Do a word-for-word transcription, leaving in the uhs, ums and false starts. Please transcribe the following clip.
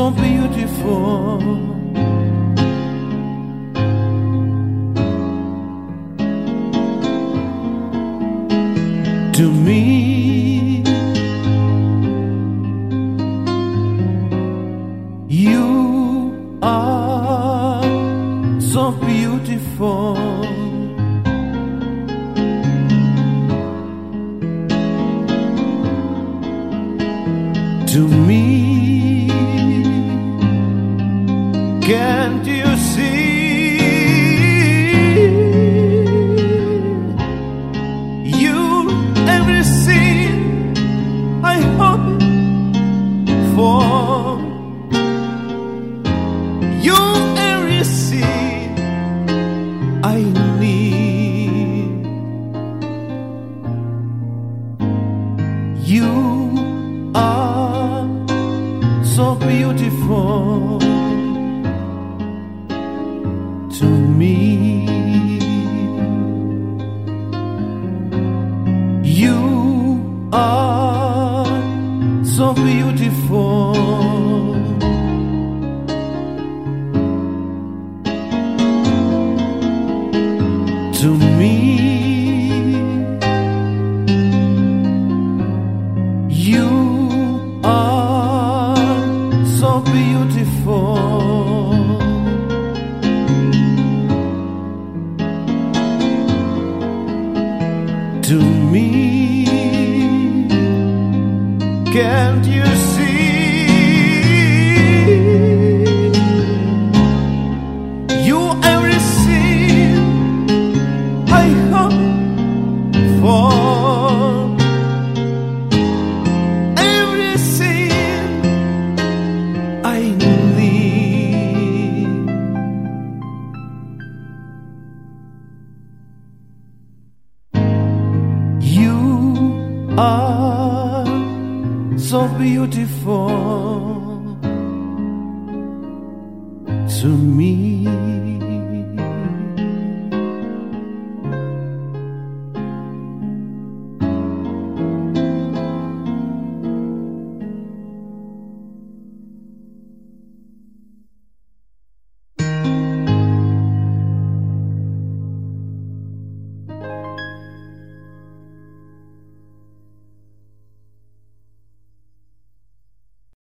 so beautiful. To me, you are so beautiful. To me, can't you see? You everything I hope for. You everything I need. You are so beautiful to me. You are so beautiful. To me, you are so beautiful. To me, can't you see? You everything I hope for, everything I need. You are so beautiful to me.